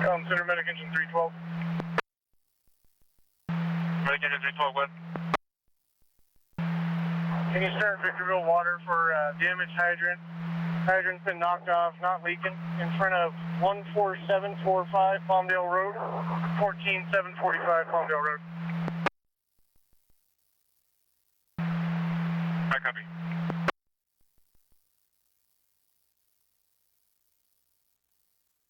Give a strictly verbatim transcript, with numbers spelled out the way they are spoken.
Um, Center Medic Engine three twelve. Medic Engine three twelve, what? Can you start Victorville Water for uh, damaged hydrant? Hydrant's been knocked off, not leaking, in front of one four seven four five Palmdale Road, fourteen seven forty-five Palmdale Road. I copy.